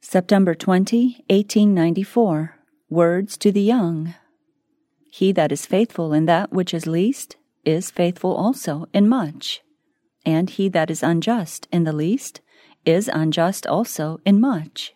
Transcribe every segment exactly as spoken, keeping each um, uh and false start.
September twentieth, eighteen ninety-four. Words to the Young. He that is faithful in that which is least is faithful also in much, and he that is unjust in the least is unjust also in much.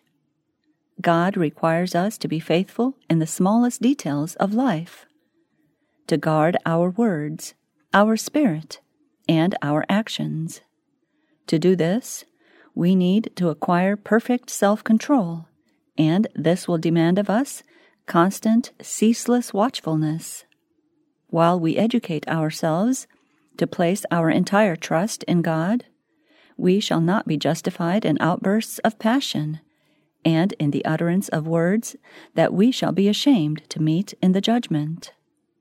God requires us to be faithful in the smallest details of life, to guard our words, our spirit, and our actions. To do this, we need to acquire perfect self-control, and this will demand of us constant, ceaseless watchfulness. While we educate ourselves to place our entire trust in God, we shall not be justified in outbursts of passion and in the utterance of words that we shall be ashamed to meet in the judgment.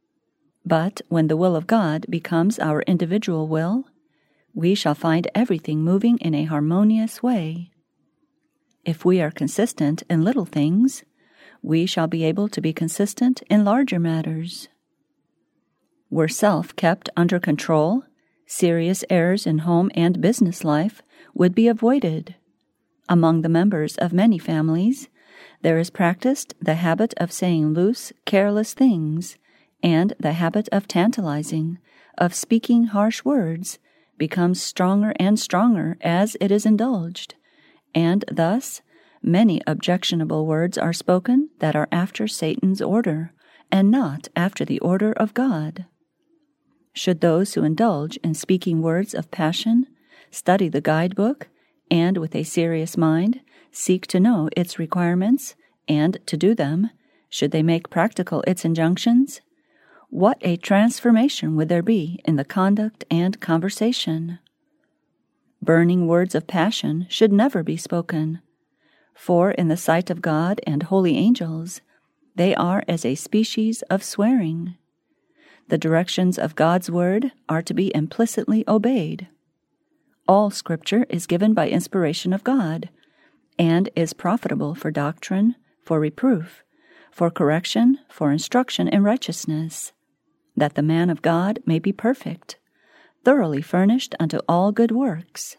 But when the will of God becomes our individual will, we shall find everything moving in a harmonious way. If we are consistent in little things, we shall be able to be consistent in larger matters. Were self kept under control, serious errors in home and business life would be avoided. Among the members of many families, there is practiced the habit of saying loose, careless things, and the habit of tantalizing, of speaking harsh words, becomes stronger and stronger as it is indulged, and thus many objectionable words are spoken that are after Satan's order, and not after the order of God. Should those who indulge in speaking words of passion study the guidebook, and with a serious mind seek to know its requirements and to do them, should they make practical its injunctions, what a transformation would there be in the conduct and conversation! Burning words of passion should never be spoken, for in the sight of God and holy angels, they are as a species of swearing. The directions of God's word are to be implicitly obeyed. All Scripture is given by inspiration of God, and is profitable for doctrine, for reproof, for correction, for instruction in righteousness, that the man of God may be perfect, thoroughly furnished unto all good works.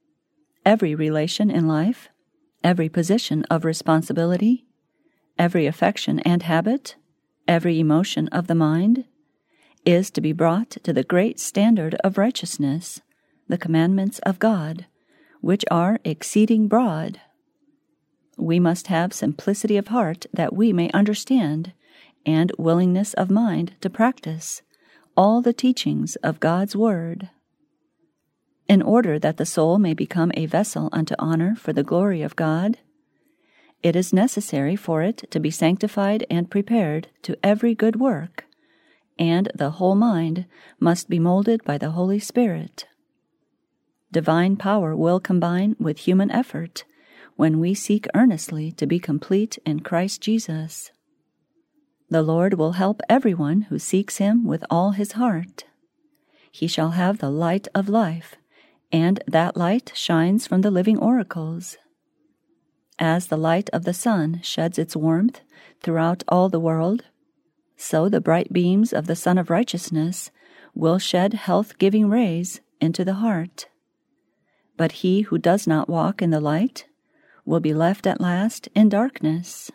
Every relation in life, every position of responsibility, every affection and habit, every emotion of the mind, is to be brought to the great standard of righteousness, the commandments of God, which are exceeding broad. We must have simplicity of heart that we may understand, and willingness of mind to practice all the teachings of God's Word. In order that the soul may become a vessel unto honor for the glory of God, it is necessary for it to be sanctified and prepared to every good work, and the whole mind must be molded by the Holy Spirit. Divine power will combine with human effort when we seek earnestly to be complete in Christ Jesus. The Lord will help everyone who seeks Him with all his heart. He shall have the light of life, and that light shines from the living oracles. As the light of the sun sheds its warmth throughout all the world, so the bright beams of the Sun of Righteousness will shed health-giving rays into the heart. But he who does not walk in the light will be left at last in darkness.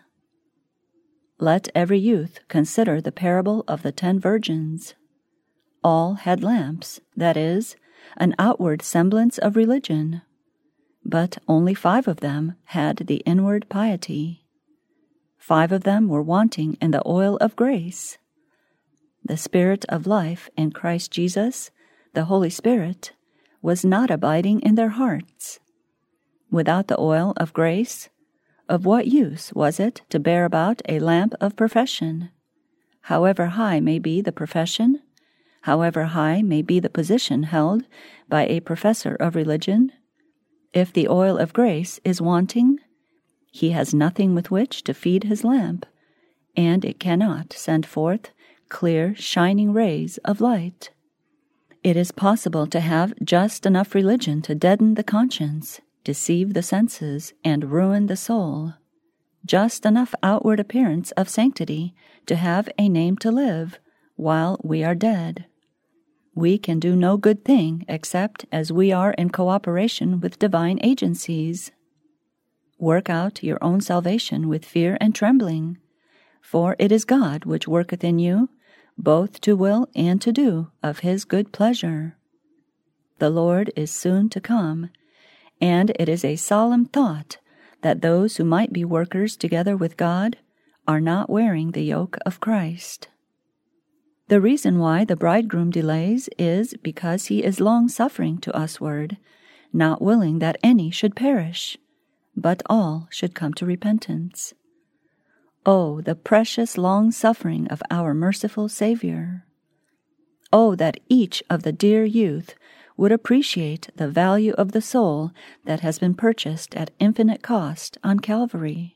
Let every youth consider the parable of the ten virgins. All had lamps, that is, an outward semblance of religion, but only five of them had the inward piety. Five of them were wanting in the oil of grace. The Spirit of life in Christ Jesus, the Holy Spirit, was not abiding in their hearts. Without the oil of grace, of what use was it to bear about a lamp of profession? However high may be the profession, however high may be the position held by a professor of religion, if the oil of grace is wanting, he has nothing with which to feed his lamp, and it cannot send forth clear, shining rays of light. It is possible to have just enough religion to deaden the conscience, deceive the senses, and ruin the soul, just enough outward appearance of sanctity to have a name to live while we are dead. We can do no good thing except as we are in cooperation with divine agencies. work out your own salvation with fear and trembling. For it is God which worketh in you, both to will and to do of his good pleasure. The Lord is soon to come, and it is a solemn thought that those who might be workers together with God are not wearing the yoke of Christ. The reason why the bridegroom delays is because he is long-suffering to usward, not willing that any should perish, but all should come to repentance. Oh, the precious long-suffering of our merciful Savior! Oh, that each of the dear youth would appreciate the value of the soul that has been purchased at infinite cost on Calvary.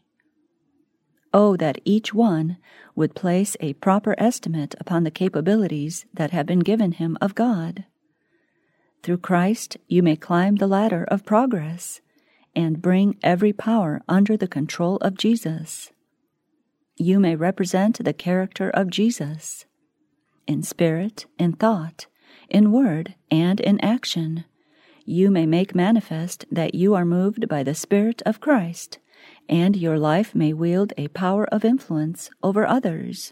Oh, that each one would place a proper estimate upon the capabilities that have been given him of God. Through Christ you may climb the ladder of progress and bring every power under the control of Jesus. You may represent the character of Jesus. In spirit, in thought, in word, and in action, you may make manifest that you are moved by the Spirit of Christ, and your life may wield a power of influence over others.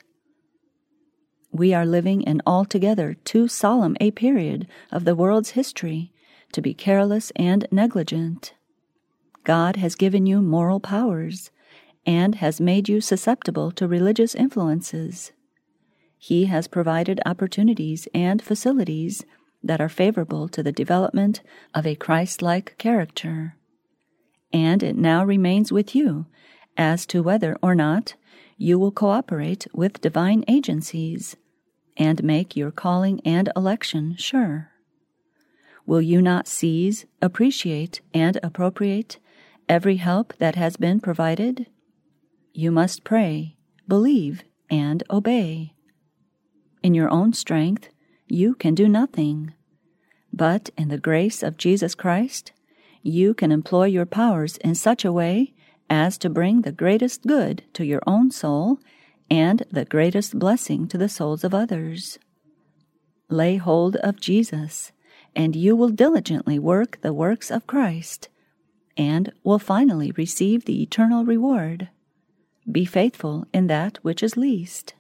We are living in altogether too solemn a period of the world's history to be careless and negligent. God has given you moral powers, and has made you susceptible to religious influences. He has provided opportunities and facilities that are favorable to the development of a Christ-like character. And it now remains with you as to whether or not you will cooperate with divine agencies and make your calling and election sure. Will you not seize, appreciate, and appropriate every help that has been provided? You must pray, believe, and obey. In your own strength, you can do nothing. But in the grace of Jesus Christ, you can employ your powers in such a way as to bring the greatest good to your own soul and the greatest blessing to the souls of others. Lay hold of Jesus, and you will diligently work the works of Christ, and will finally receive the eternal reward. Be faithful in that which is least.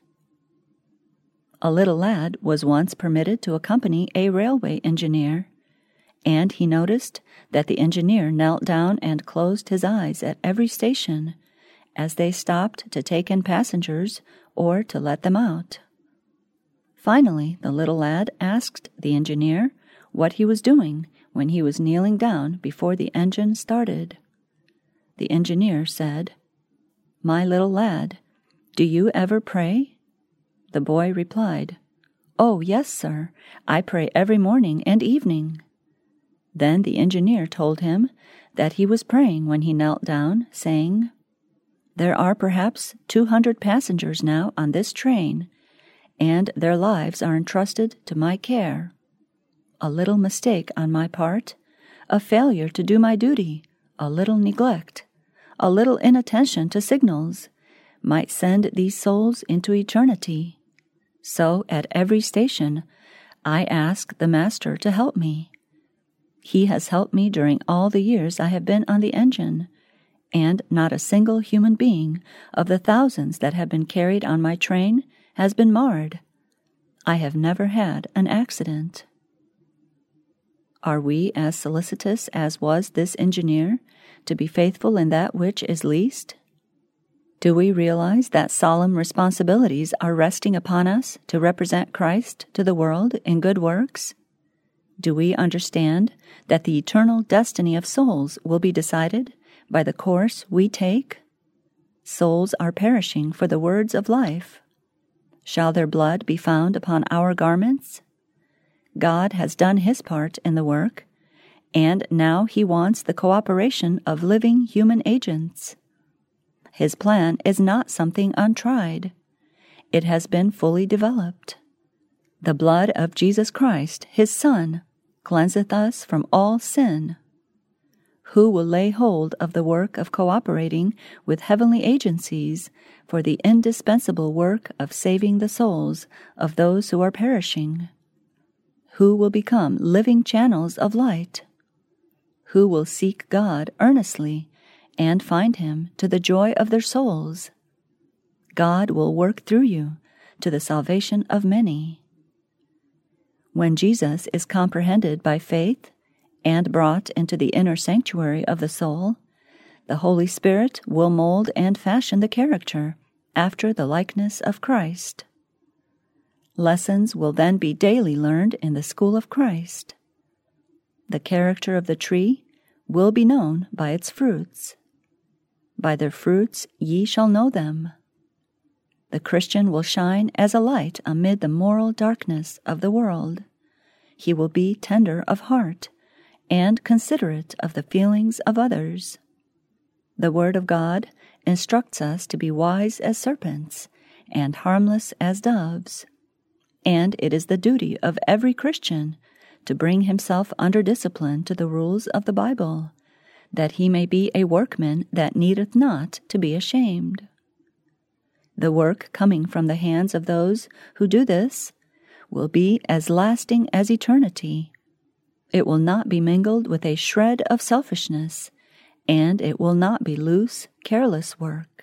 A little lad was once permitted to accompany a railway engineer, and he noticed that the engineer knelt down and closed his eyes at every station as they stopped to take in passengers or to let them out. Finally, the little lad asked the engineer what he was doing when he was kneeling down before the engine started. The engineer said, "My little lad, do you ever pray?" The boy replied, "Oh, yes, sir, I pray every morning and evening." Then the engineer told him that he was praying when he knelt down, saying, "There are perhaps two hundred passengers now on this train, and their lives are entrusted to my care. A little mistake on my part, a failure to do my duty, a little neglect, a little inattention to signals, might send these souls into eternity. So at every station, I ask the Master to help me. He has helped me during all the years I have been on the engine, and not a single human being of the thousands that have been carried on my train has been marred. I have never had an accident." Are we as solicitous as was this engineer to be faithful in that which is least? Do we realize that solemn responsibilities are resting upon us to represent Christ to the world in good works? Do we understand that the eternal destiny of souls will be decided by the course we take? Souls are perishing for the words of life. Shall their blood be found upon our garments? God has done his part in the work, and now he wants the cooperation of living human agents. His plan is not something untried. It has been fully developed. The blood of Jesus Christ, his Son, cleanseth us from all sin. Who will lay hold of the work of cooperating with heavenly agencies for the indispensable work of saving the souls of those who are perishing? Who will become living channels of light? Who will seek God earnestly and find him to the joy of their souls. God will work through you to the salvation of many. When Jesus is comprehended by faith and brought into the inner sanctuary of the soul, the Holy Spirit will mold and fashion the character after the likeness of Christ. Lessons will then be daily learned in the school of Christ. The character of the tree will be known by its fruits. By their fruits ye shall know them. The Christian will shine as a light amid the moral darkness of the world. He will be tender of heart and considerate of the feelings of others. The Word of God instructs us to be wise as serpents and harmless as doves. And it is the duty of every Christian to bring himself under discipline to the rules of the Bible, that he may be a workman that needeth not to be ashamed. The work coming from the hands of those who do this will be as lasting as eternity. It will not be mingled with a shred of selfishness, and it will not be loose, careless work.